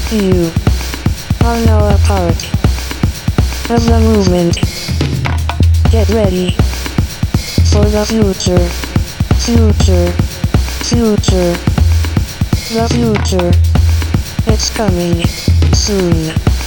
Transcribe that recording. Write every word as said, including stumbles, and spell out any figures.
You are now a part of the movement. Get ready for the future. Future. Future. The future. It's coming soon.